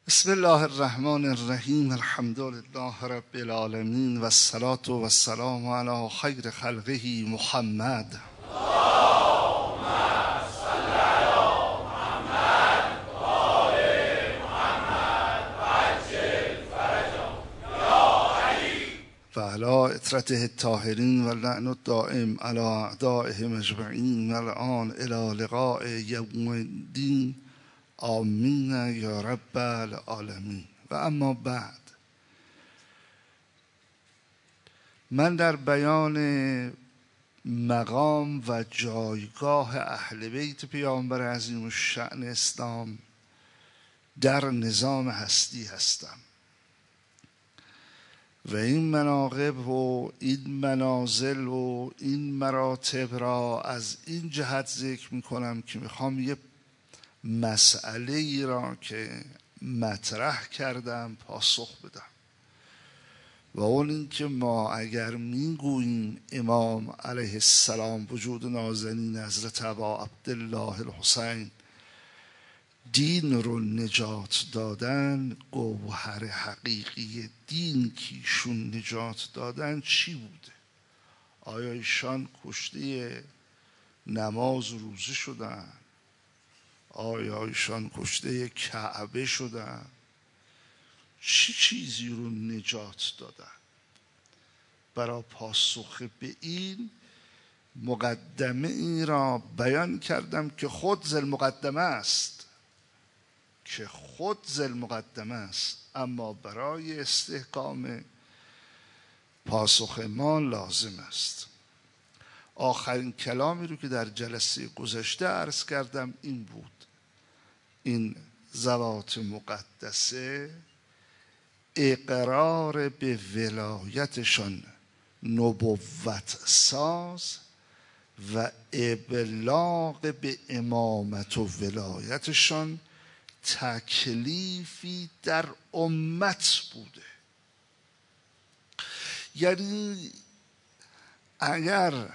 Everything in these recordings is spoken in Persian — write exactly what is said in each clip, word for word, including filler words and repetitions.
بسم الله الرحمن الرحیم. الحمد لله رب العالمین و الصلاة و السلام علی خیر خلقه محمد. اللهم صل علی محمد و آل محمد و عجل فرجهم یا علی و علی اطرته الطاهرین و لعن الدائم علی اعدائهم اجمعین و الان الی لقاء یوم الدین. آمین یا رب العالمین. و اما بعد، من در بیان مقام و جایگاه اهل بیت پیامبر عظیم الشأن اسلام در نظام هستی هستم و این مناقب و این منازل و این مراتب را از این جهت ذکر می کنم که میخوام یه مسئله ای را که مطرح کردم پاسخ بدم، و اون این که ما اگر میگوییم امام علیه السلام وجود نازنین حضرت ابا عبدالله الحسین دین رو نجات دادن، گوهر حقیقی دین که ایشون نجات دادن چی بوده؟ آیا ایشان کشته نماز و روزه شدن؟ آیا ایشان کشته کعبه شدن؟ چی چیزی رو نجات دادن؟ برای پاسخ به این مقدمه این را بیان کردم که خود ذل مقدمه است که خود ذل مقدمه است اما برای استحکام پاسخ ما لازم است. آخرین کلامی رو که در جلسه گذشته عرض کردم این بود: این ذوات مقدسه اقرار به ولایتشان نبوت ساز و ابلاغ به امامت و ولایتشان تکلیفی در امت بوده. یعنی اگر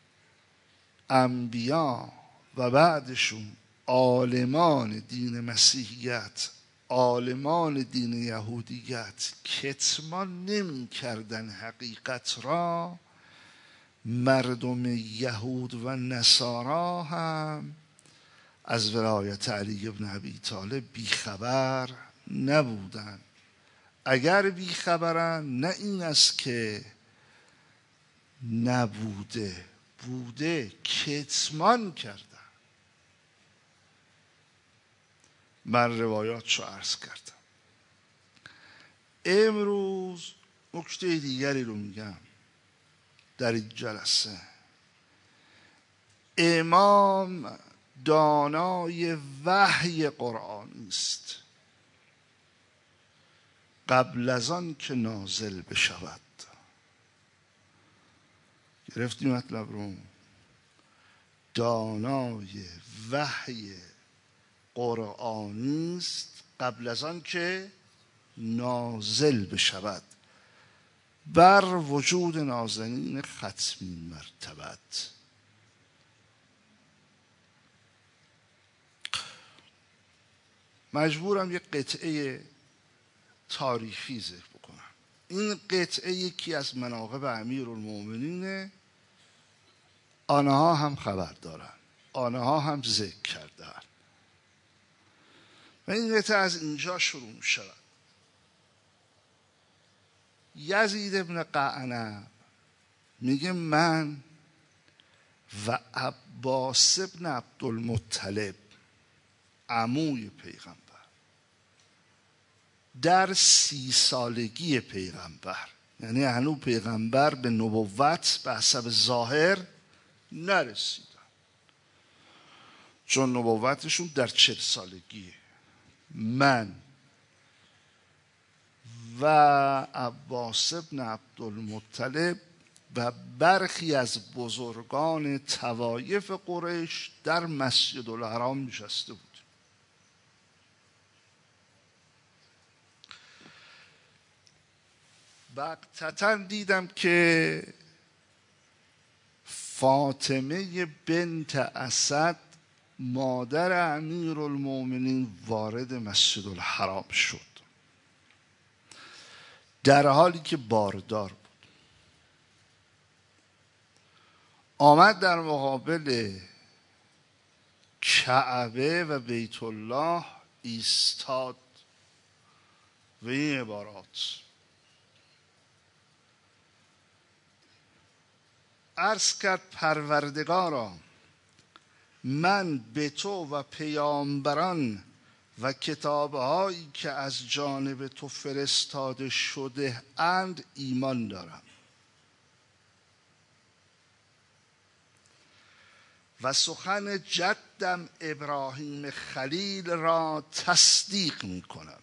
انبیا و بعدشون عالمان دین مسیحیت، عالمان دین یهودیت کتمان نمی کردن حقیقت را، مردم یهود و نصارا هم از ولایت علی بن ابی طالب بیخبر نبودن. اگر بیخبرن، نه این است که نبوده، بوده، کتمان کردن. من روایاتشو عرض کردم. امروز نکته دیگری رو میگم در این جلسه. امام دانای وحی قرآن است قبل از آن که نازل بشود. گرفتی مطلب رو؟ دانای وحی قرآنی است قبل از آن که نازل بشود بر وجود نازنین ختمی مرتبت. مجبورم یک قطعه تاریخی ذکر بکنم. این قطعه یکی از مناقب امیرالمومنینه. آنها هم خبر دارن، آنها هم ذکر کردن و این قطعه از اینجا شروع می شود. یزید ابن قعنب میگه من و عباس ابن عبدالمطلب عموی پیغمبر در سی سالگی پیغمبر، یعنی هنوز پیغمبر به نبوت به حسب ظاهر نرسیدن، چون نبوتشون در چهل سالگیه. من و عباس ابن عبدالمطلب و برخی از بزرگان طوایف قریش در مسجد الحرام نشسته بود. بغتتا دیدم که فاطمه بنت اسد مادر امیرالمومنین وارد مسجد الحرام شد در حالی که باردار بود. آمد در مقابل کعبه و بیت الله ایستاد و این عبارات: عرض کرد پروردگارا، من به تو و پیامبران و کتابهایی که از جانب تو فرستاده شده اند ایمان دارم و سخن جدم ابراهیم خلیل را تصدیق می کنم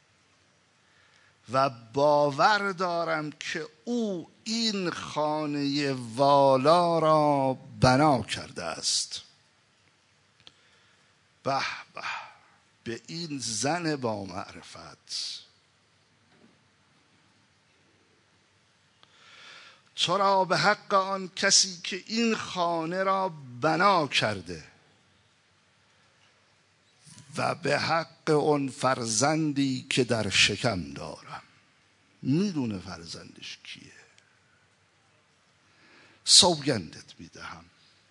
و باور دارم که او این خانه والا را بنا کرده است. به به به این زن با معرفت، تو را به حق آن کسی که این خانه را بنا کرده و به حق اون فرزندی که در شکم دارم. میدونه فرزندش کیه. سوگندت میدهم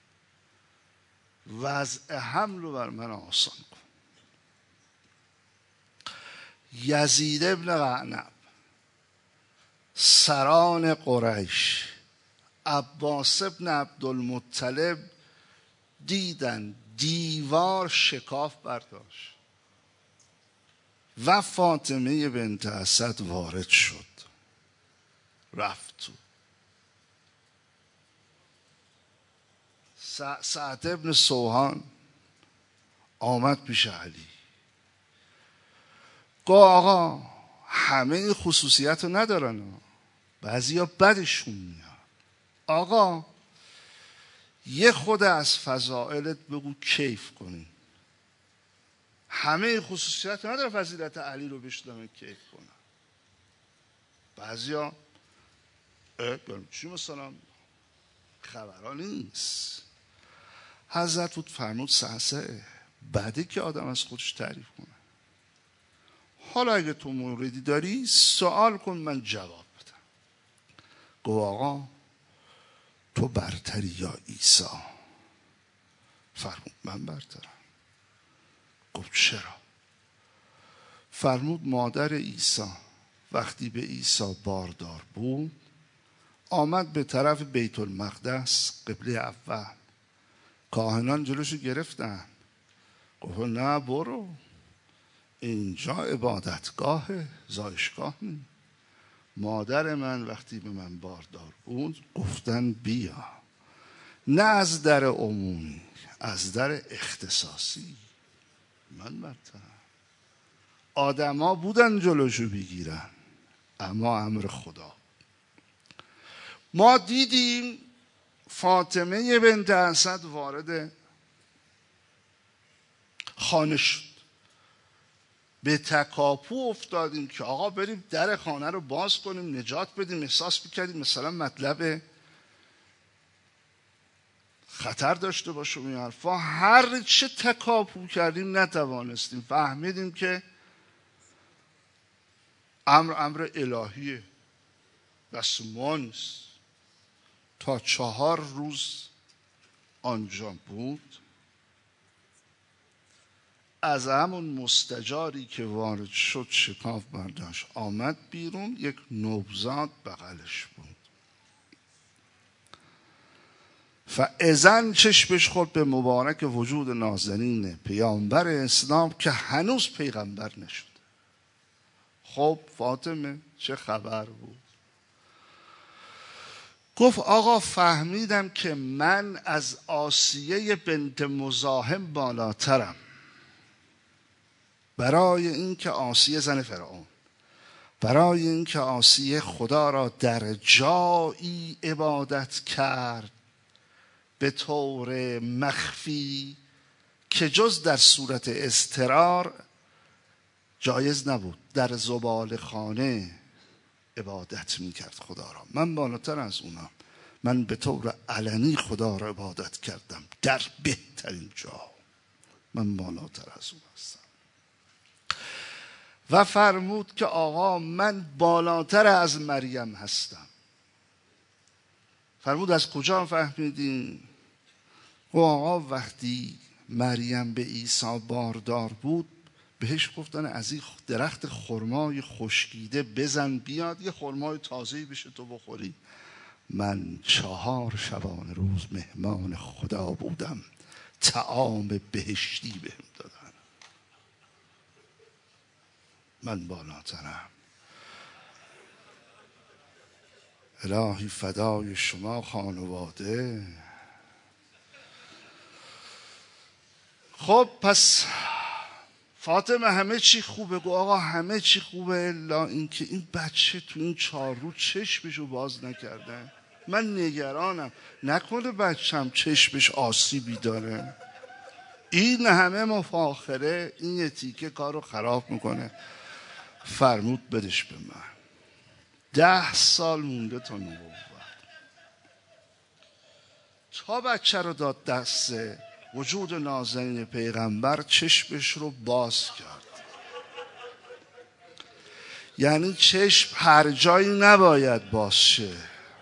وضع حمل رو بر من آسان کن. یزید ابن قعنب، سران قریش، عباس ابن عبدالمطلب دیدن دیوار شکاف برداشت و فاطمه بنت اسد وارد شد، رفت تو. سعد ابن سوهان آمد پیش علی، گفت آقا همه این خصوصیت رو ندارن، بعضی ها بدشون میاد، آقا یه خود از فضائلت بگو کیف کنیم. همه خصوصیت نداره فضیلت علی رو بشنوه کیف کنن. بعضی ها چی مثلا خبرها نیست. حضرت بود فرمود سعسه بعدی که آدم از خودش تعریف کنه. حالا اگه تو موردی داری سوال کن من جواب بدم. گفت آقا تو برتری یا عیسی؟ فرمود من برترم. گفت چرا؟ فرمود مادر عیسی وقتی به عیسی باردار بود آمد به طرف بیت المقدس قبله اول، کاهنان جلوشو گرفتن، گفت نه برو اینجا عبادتگاه زایشگاه نی. مادر من وقتی به من باردار بود گفتن بیا، نه از در عمومی از در اختصاصی. من برترم. آدما بودن جلوشو بگیرن اما امر خدا. ما دیدیم فاطمه بنت اسد وارد خانه شد، به تکاپو افتادیم که آقا بریم در خانه رو باز کنیم نجات بدیم. احساس میکردیم مثلا مطلب خطر داشته باشه این حرفا. هر چه تکاپو کردیم نتوانستیم. فهمیدیم که امر امر الهیه، دست ما نیست. تا چهار روز آنجا بود. از همون مستجاری که وارد شد شکاف برداشت آمد بیرون، یک نوزاد بغلش بود. فاذن چشمش خورد به مبارک وجود نازنین پیامبر اسلام که هنوز پیغمبر نشد. خب فاطمه چه خبر بود؟ گفت آقا فهمیدم که من از آسیه بنت مزاحم بالاترم، برای اینکه آسیه زن فرعون، برای اینکه آسیه خدا را در جایی عبادت کرد به طور مخفی که جز در صورت اضطرار جایز نبود. در زباله خانه عبادت میکرد خدا را. من بالاتر از اونم. من به طور علنی خدا را عبادت کردم در بهترین جا. من بالاتر از اون هستم. و فرمود که آقا من بالاتر از مریم هستم. فرمود از کجا فهمیدین؟ و آقا وقتی مریم به عیسی باردار بود بهش گفتن از این درخت خرمای خشکیده بزن بیاد یه خرمای تازه‌ای بشه تو بخوری. من چهار شبانه روز مهمان خدا بودم، طعام بهشتی بهم دادن. من بالاترم. الهی فدای شما خانواده. خب پس فاطمه همه چی خوبه. گو آقا همه چی خوبه الا اینکه این بچه تو این چهار روز چشمشو باز نکرده. من نگرانم نکنه بچم چشمش آسیبی داره. این همه مفاخره این یه تیکه کارو خراب میکنه. فرمود بدش به من. ده سال مونده تا نبوت. تا بچه رو داد دست وجود نازنین پیغمبر چشمش رو باز کرد. یعنی چشم هر جایی نباید باز شه.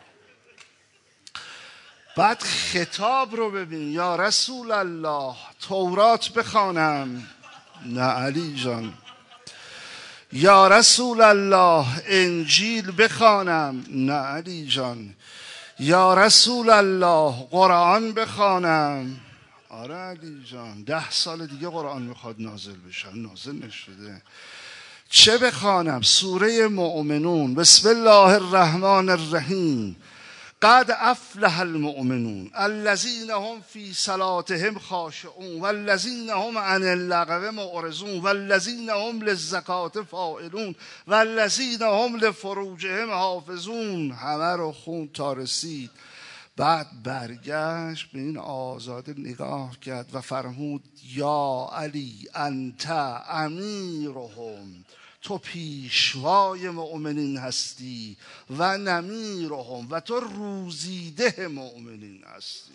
بعد خطاب رو ببین. یا رسول الله تورات بخوانم؟ نه علی جان. یا رسول الله انجیل بخوانم؟ نه علی جان. یا رسول الله قرآن بخوانم؟ آره علی جان. ده سال دیگه قرآن میخواد نازل بشه، نازل نشده. چه بخوانم؟ سوره مؤمنون. بسم الله الرحمن الرحیم. قد افلح المؤمنون الذين هم في صلاتهم خاشعون والذين هم عن اللغو معرضون والذين هم للزکات فاعلون والذين هم لفروجهم حافظون. همه رو خون تا رسید. بعد برگشت به این آزاده نگاه کرد و فرمود یا علی انت امیرهم، تو پیشوای مؤمنین هستی و نمیرهم، و تو روزیده مؤمنین هستی.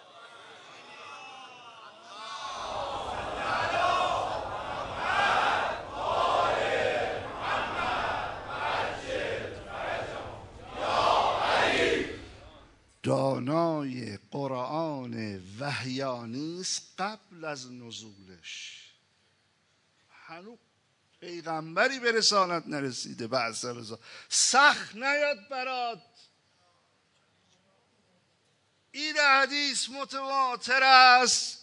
دانای قرآن وحیانی است قبل از نزولش. هنوز پیغمبری به رسالت نرسیده. بعد رضا سخت نیاد برات. این حدیث متواتر است.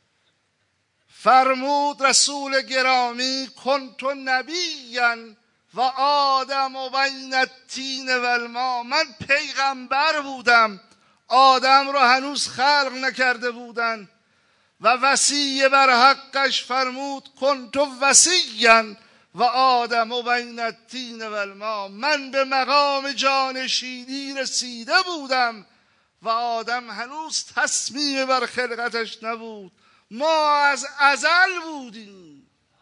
فرمود رسول گرامی کنت نبیا و آدم و بین الطین و الماء. من پیغمبر بودم، آدم رو هنوز خلق نکرده بودن. و وصی بر حقش فرمود کنت وصیا و آدم و بین الطین و الماء. من به مقام جانشینی رسیده بودم و آدم هنوز تصمیم بر خلقتش نبود. ما از ازل بودیم.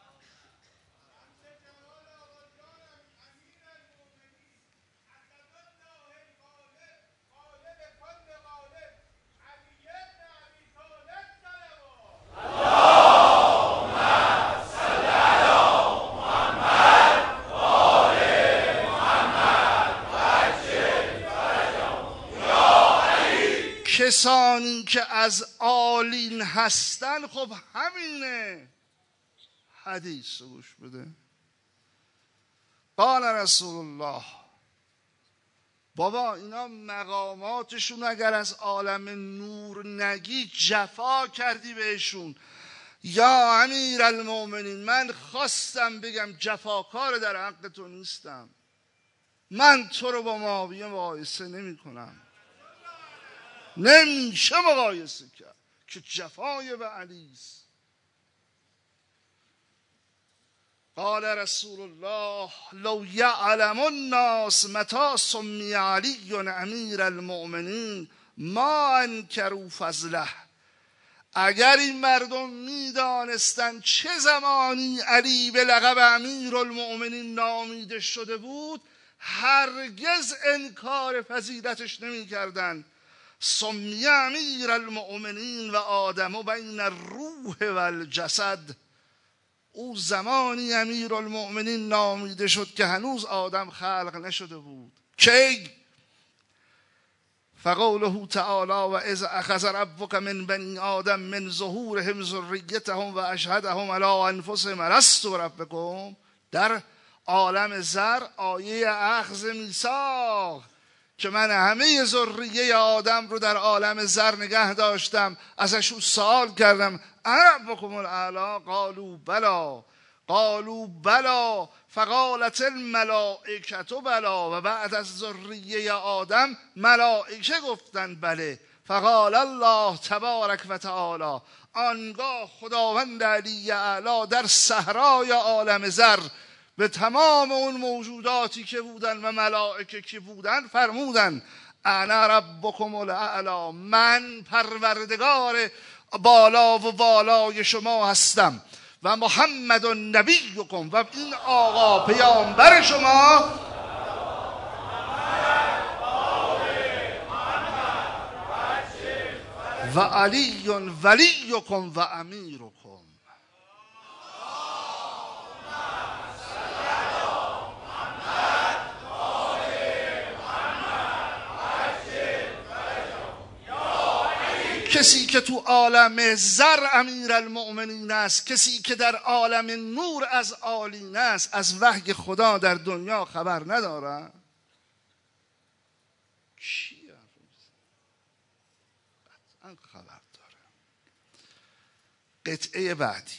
کسانی که از عالین هستن خب همینه. حدیث رو گوش بده. قال رسول الله بابا اینا مقاماتشون اگر از عالم نور نگی جفا کردی بهشون. یا امیر المؤمنین من خواستم بگم جفاکار در حق تو نیستم. من تو رو با معاویه مقایسه نمی کنم. نمیشه مقایسه کرد که جفای به علیست. قال رسول الله لو یعلم الناس متى سمی علی امیر المؤمنین ما انکروا فضله. اگر این مردم میدانستند چه زمانی علی به لقب امیر المؤمنین نامیده شده بود هرگز انکار فضیلتش نمی کردند. سمی امیر المؤمنین و آدم بین الروح و الجسد. او زمانی امیر المؤمنین نامیده شد که هنوز آدم خلق نشده بود. کی؟ فقوله تعالی و اذ اخذ ربک من بنی آدم من ظهورهم ذریتهم و اشهدهم علی انفسهم الست بربکم. در عالم زر آیه اخذ میثاق که من همه ذریه آدم رو در عالم زر نگه داشتم، ازشون سوال کردم انا ربکم الاعلی قالوا بلا قالوا بلا فقالت الملائکه بلا. و بعد از ذریه آدم ملائکه گفتند بله. فقال الله تبارک و تعالی، آنگاه خداوند علی اعلی در صحرای عالم زر به تمام اون موجوداتی که بودن و ملائکه که بودن فرمودن انا ربکم الاعلی، من پروردگار بالا و بالای شما هستم و محمد نبیکم، و این آقا پیامبر شما و علی ولیکم و امیرکم. کسی که تو عالم زر امیر المؤمنین است، کسی که در عالم نور از عالین است، از وحی خدا در دنیا خبر نداره؟ کی قطعا خبر داره. قطعه بعدی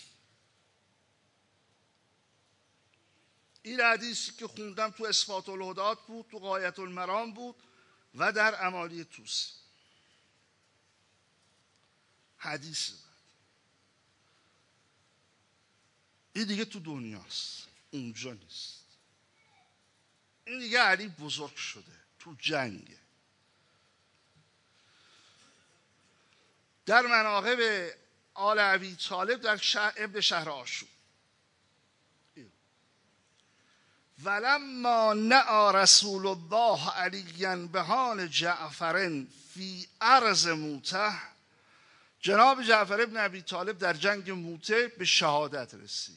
این حدیثی که خوندم تو اثبات الهدات بود، تو غایت المرام بود و در امالی توسی. حدیث بعد این دیگه تو دنیاست، اونجا نیست. این دیگه علی بزرگ شده، تو جنگه. در مناقب آل ابی طالب در شهر ابن شهر آشور، ولما نعى رسول الله علیا بحال جعفر فی ارض موته، جناب جعفر ابن ابی طالب در جنگ موته به شهادت رسید.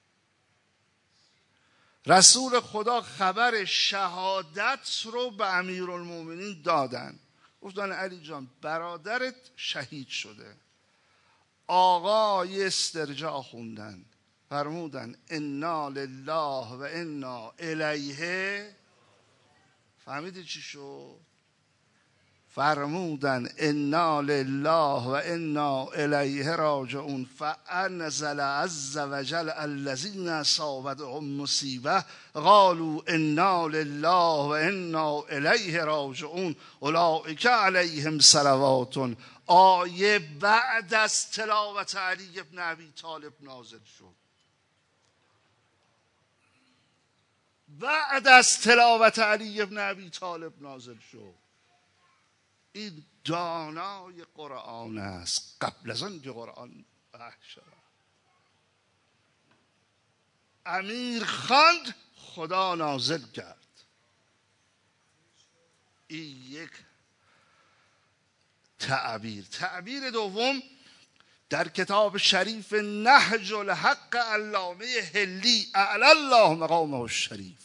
رسول خدا خبر شهادت رو به امیرالمومنین دادن. گفتن علی جان برادرت شهید شده. آقا یه استرجاع خوندن، فرمودن انا لله و انا الیه. فهمیدی چی شد؟ فرمودن انا لله و انا الیه راجعون. فانزل عز وجل الذین اصابتهم مصیبه قالوا انا لله و انا الیه راجعون اولئک علیهم صلوات. آیه بعد از تلاوت علی بن ابی طالب نازل شد. بعد از تلاوت علی بن ابی طالب نازل شد. این دانای قرآن است قبل از آن که قرآن وحی شد. امیر خواند، خدا نازل کرد. این یک تعبیر. تعبیر دوم در کتاب شریف نهج الحق علامه حلی اعلی الله مقامه الشریف،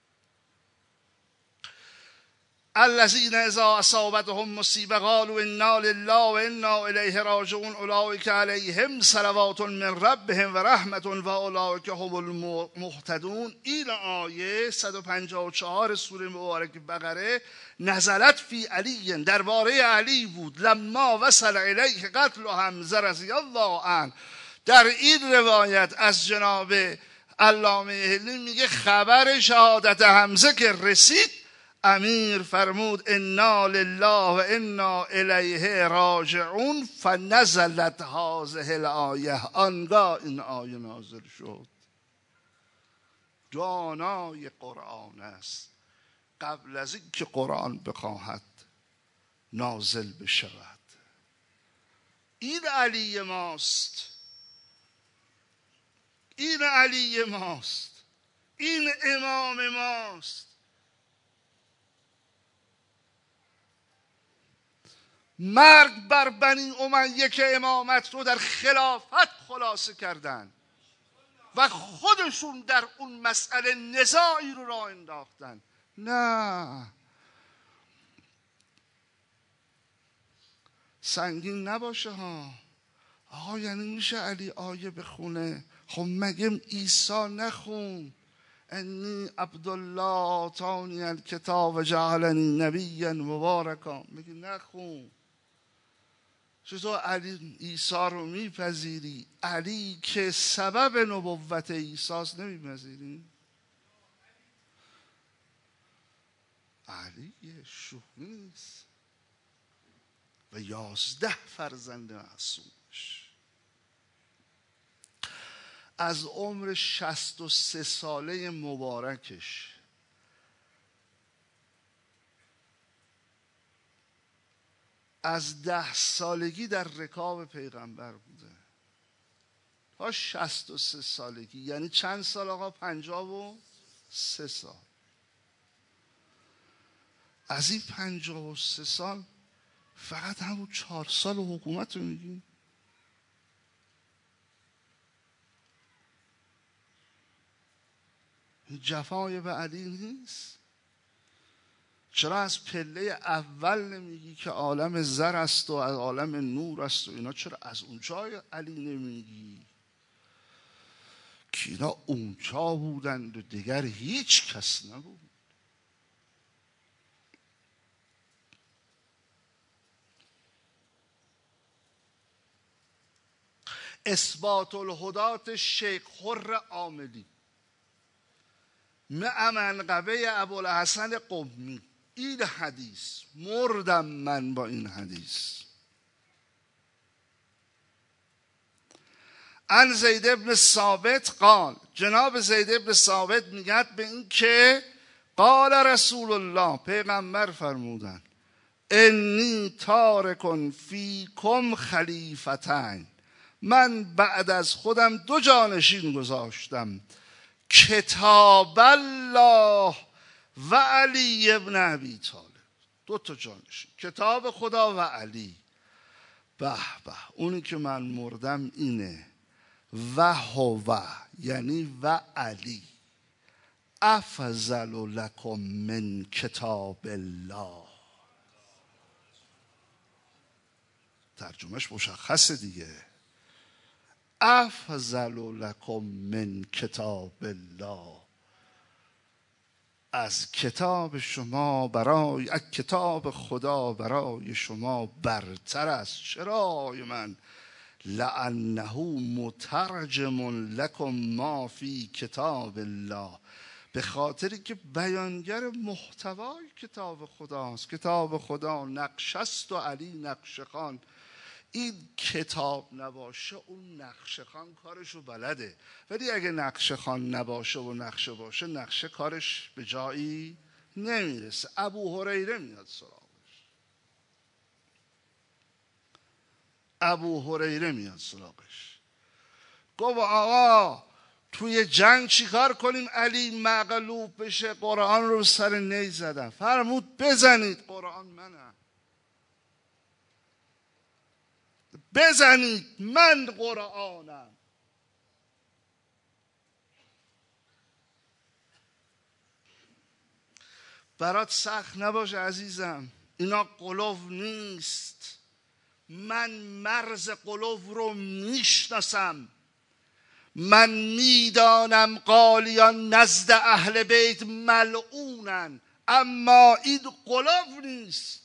الذین اذا اصابتهم مصیبه قالوا انا لله و انا الیه راجعون اولئک علیهم صلوات من ربهم و رحمت و اولئک هم المهتدون. این آیه صد و پنجاه و چهار سوره مبارک بقره نزلت فی علی، درباره علی بود. لما وصل الیه قتل حمزه رضی الله عنه. در این روایت از جناب علامه حلی میگه خبر شهادت حمزه که رسید، امیر فرمود انا لله و انا الیه راجعون فنزلت هذه الآیه. آنگاه این آیه نازل شد. دانای قرآن است قبل از این که قرآن بخواهد نازل بشود. این علی ماست، این علی ماست، این امام ماست. مرگ بر بنی امیه که امامت رو در خلافت خلاصه کردن و خودشون در اون مسئله نزاعی رو راه انداختن. نه، سنگین نباشه ها. آقا یعنی میشه علی آیه بخونه؟ خب مگه عیسی نخون انی عبدالله آتانی الکتاب و جعلنی نبیا مبارکا؟ میگه نخون. چطور علی عیسی رو میپذیری؟ علی که سبب نبوت عیسی است نمیپذیری؟ علی شوخی نیست و یازده فرزند معصومش. از عمر شصت و سه ساله مبارکش از ده سالگی در رکاب پیغمبر بوده تا شصت و سه سالگی. یعنی چند سال آقا؟ پنجاه و سه سال. از این پنجاه و سه سال فقط همون چهار سال حکومت رو میگیم؟ این جفای به علی نیست؟ چرا از پله اول نمیگی که عالم زر است و از عالم نور است و اینا؟ چرا از اونجای علی نمیگی که اینا اونجا بودند و دیگر هیچ کس نبود؟ اثبات الهدات شیخ خر عاملی مع منقبه ابوالحسن قمی. این حدیث مردم من با این حدیث. عن زید ابن ثابت قال، جناب زید ابن ثابت میگد به این که قال رسول الله، پیغمبر فرمودن انی تارکن فیکم خلیفتین، من بعد از خودم دو جانشین گذاشتم، کتاب الله و علی ابن ابی طالب. دو تا جانشین، کتاب خدا و علی. به به، اونی که من مردم اینه. و هو، یعنی و علی، افضل لکم من کتاب الله. ترجمهش مشخصه دیگه. افضل لکم من کتاب الله، از کتاب شما برای از کتاب خدا برای شما برتر است. چرا من؟ لانه مترجم لکم ما فی کتاب الله، به خاطری که بیانگر محتوای کتاب خداست. کتاب خدا نقش است و علی نقش خوان. این کتاب نباشه اون نقشه خان کارشو بلده، ولی اگه نقشه خان نباشه و نقشه باشه، نقشه کارش به جایی نمیرسه. ابو هریره میاد سراغش. ابو هریره میاد سراغش گفت آقا توی جنگ چیکار کنیم علی مغلوب بشه؟ قرآن رو سر نی زدن. فرمود بزنید، قرآن منم، بزنید، من قرآنم. برات سخت نباشه عزیزم، اینا قلوب نیست. من مرز قلوب رو میشناسم. من میدانم قالیان نزد اهل بیت ملعونن، اما این قلوب نیست.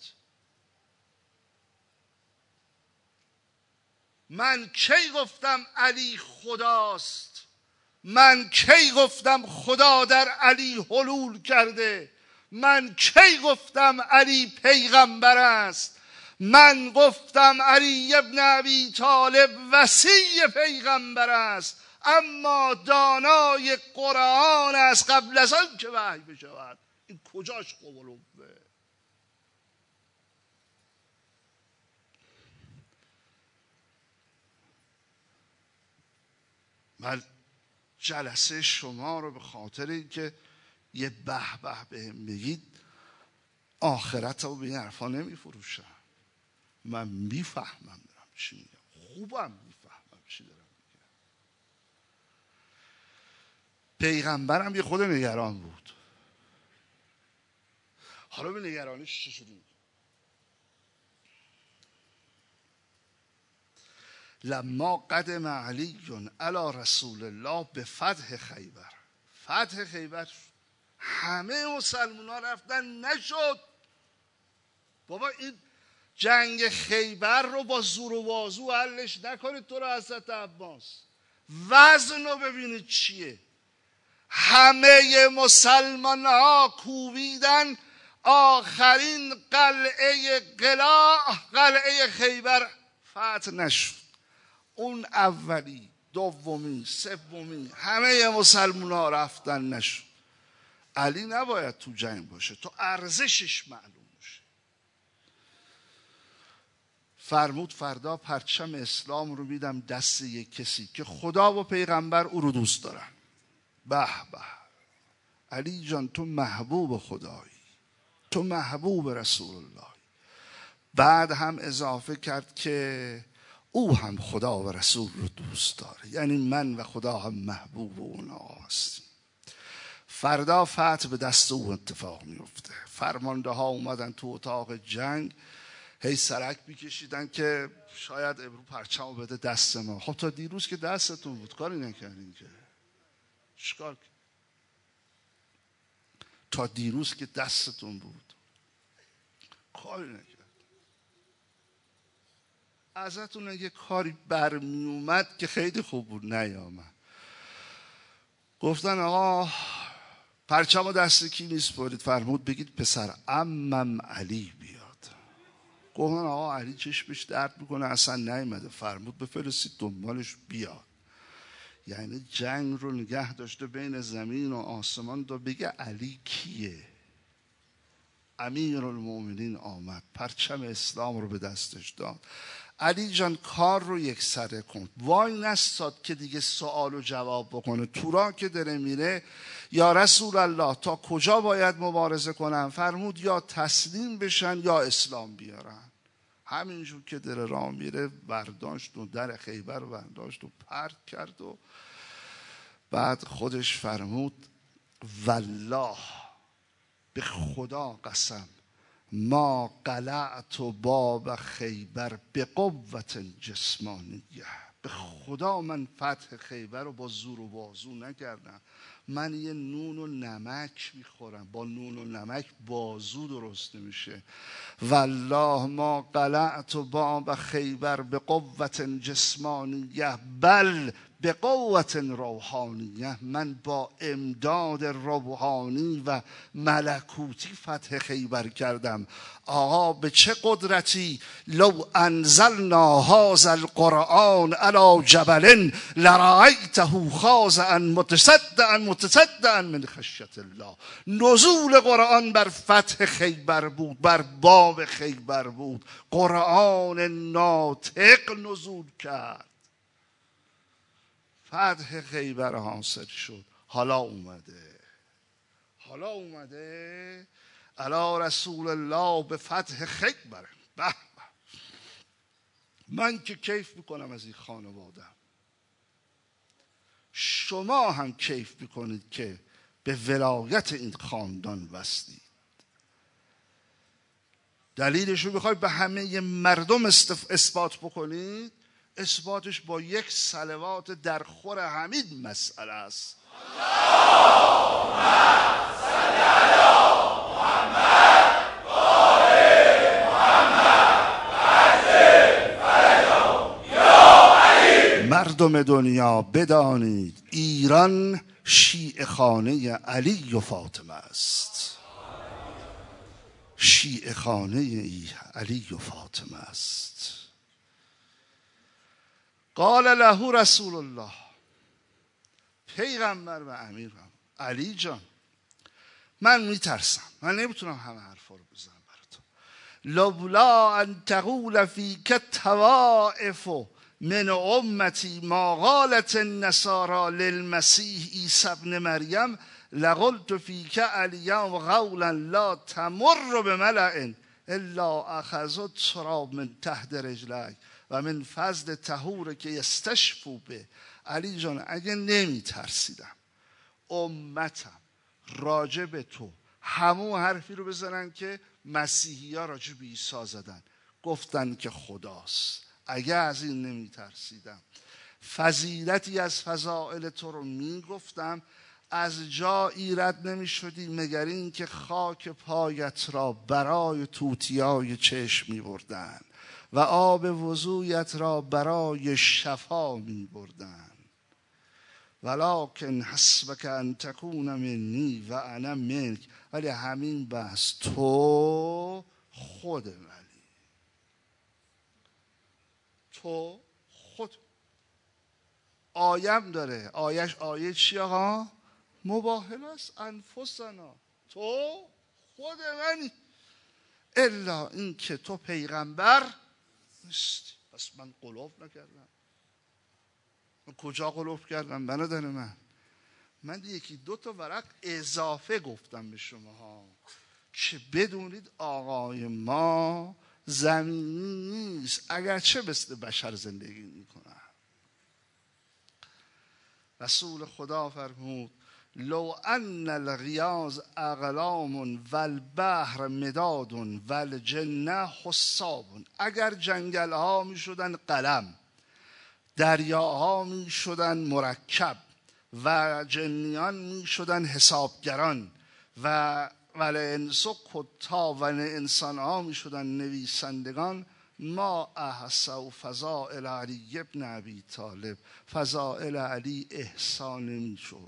من کی گفتم علی خداست؟ من کی گفتم خدا در علی حلول کرده؟ من کی گفتم علی پیغمبر است؟ من گفتم علی ابن ابی طالب وصی پیغمبر است، اما دانای قرآن است قبل از آن که وحی بشود. این کجاش قلوبه؟ من جلسه شما رو به خاطر اینکه یه به به بهم بگید آخرت رو به این حرفا نمی فروشم. من میفهمم دارم چی میگم، خوبم میفهمم چی دارم میگم. پیغمبرم یه خود نگران بود. حالا به نگرانیش چه شدیم؟ لما قدم علی علی رسول الله به فتح خیبر. فتح خیبر همه مسلمان ها رفتن، نشد. بابا این جنگ خیبر رو با زور و بازو حلش نکنید تو رو حضرت عباس. وزن رو ببینید چیه. همه مسلمان ها کوبیدن آخرین قلعه قلاع، قلعه خیبر فتح نشد. اون اولی، دومی، سومی، همه مسلمان ها رفتن، نشد. علی نباید تو جنگ باشه، تو ارزشش معلوم باشه. فرمود فردا پرچم اسلام رو میدم دست یک کسی که خدا و پیغمبر او رو دوست دارن. به به علی جان، تو محبوب خدایی، تو محبوب رسول الله. بعد هم اضافه کرد که او هم خدا و رسول رو دوست داره، یعنی من و خدا هم محبوب اونا هستیم. فردا فتح به دست او اتفاق میفته. فرمانده ها اومدن تو اتاق جنگ، هی سرک میکشیدن که شاید امرو پرچمو بده دست ما. خب تا دیروز که دستتون بود کاری نکردین که، چیکار؟ تا دیروز که دستتون بود کاری نکرد. ازتون اگه کاری برمی اومد که خیلی خوب بود، نیامد. گفتن آقا پرچم و دست کی نیست برید؟ فرمود بگید پسر عمم علی بیاد. گفتن آقا علی چشمش درد میکنه اصلا نیامده. فرمود بفرستید دنبالش بیاد. یعنی جنگ رو نگه داشته بین زمین و آسمان، دو بگه علی کیه. امیرالمومنین آمد، پرچم اسلام رو به دستش داد. علی جان کار رو یک سره کن، وای نستاد که دیگه سوال و جواب بکنه. تورا که داره میره، یا رسول الله تا کجا باید مبارزه کنن؟ فرمود یا تسلیم بشن یا اسلام بیارن. همینجور که داره راه میره برداشت و در خیبر برداشت و پرت کرد. و بعد خودش فرمود والله، به خدا قسم، ما قلعت باب خیبر به قوت جسمانیه. به خدا من فتح خیبر رو با زور و بازو نکردم. من یه نون و نمک میخورم، با نون و نمک بازو درست نمیشه. والله ما قلعت باب خیبر به قوت جسمانیه بل به قوت روحانیه. من با امداد روحانی و ملکوتی فتح خیبر کردم. آقا به چه قدرتی؟ لو انزلنا هذا القرآن علی جبل لرأیته خاضعا متصدعا متصدعا من خشیت الله. نزول قرآن بر فتح خیبر بود، بر باب خیبر بود. قرآن ناطق نزول کرد، فتح خیبر حاصل شد. حالا اومده، حالا اومده علی رسول الله به فتح خیبر. به من که کیف میکنم از این خانوادم، شما هم کیف میکنید که به ولایت این خاندان وصلید. دلیلش رو بخواید به همه مردم اثبات بکنید، اثباتش با یک صلوات در خور حمید مسئله است. اللهم صل علی محمد و آل محمد و عجل فرجهم یا علی. مردم دنیا بدانید ایران شیعه خانه علی و فاطمه است. شیعه خانه علی و فاطمه است. قال له رسول الله، پیغمبر و امیر هم، علی جان من میترسم، من نمیتونم همه حرفا رو بزنم براتون. لولا ان تقول فیک طوائف من امتی ما قالت النصارى للمسیح عیسی ابن مریم لقلت فیک اليوم قولا لا تمر بملأ الا اخذ تراب من تحت رجلک و من فضل طهور که یستشفو به. علی جان اگه نمی ترسیدم امتم راجع به تو همون حرفی رو بزنن که مسیحی ها راجع به عیسی زدن، گفتن که خداست، اگه از این نمی ترسیدم فضیلتی از فضائل تو رو می گفتم، از جا ایرد نمی شدی مگر این که خاک پایت را برای توتیای چشم می بردن و آب وضویت را برای شفا می بردن. ولکن حسبک ان تکون منی و انا منک. ولی همین بس تو خود منی، تو خود. آیم داره، آیش آیه چی آقا؟ مباهله است. انفسنا، تو خود منی، الا این که تو پیغمبر نیستی. پس من غلوف نکردم. من کجا غلوف کردم برادر من؟ من یکی دو تا ورق اضافه گفتم به شما ها که بدونید آقای ما زمینی نیست، اگرچه مثل بشر زندگی میکنن. رسول خدا فرمود لو ان الغیاظ اقلام والبحر مداد والجنه حساب. اگر جنگل ها می شدن قلم، دریاها می شدن مرکب و جنیان می شدن حسابگران و والانس کتا و انسان ها می شدن نویسندگان، ما احسوا فضائل علی ابن ابی طالب. فضائل علی احسان نمی شد.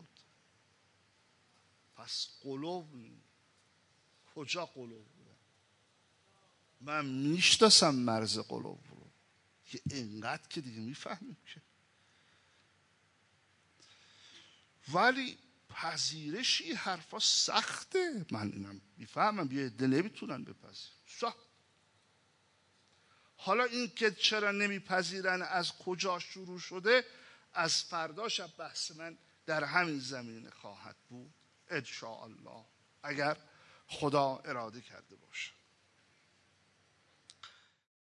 پس قلوب کجا قلوب بوده؟ من میشناسم مرز قلوب رو که اینقدر که دیگه میفهمیم که، ولی پذیرشی حرفا سخته. من اینم میفهمم یه عده نمیتونن بپذیرن، سخت. حالا این که چرا نمیپذیرن از کجا شروع شده، از فرداش بحث من در همین زمینه خواهد بود ان شاء الله، اگر خدا اراده کرده باشه.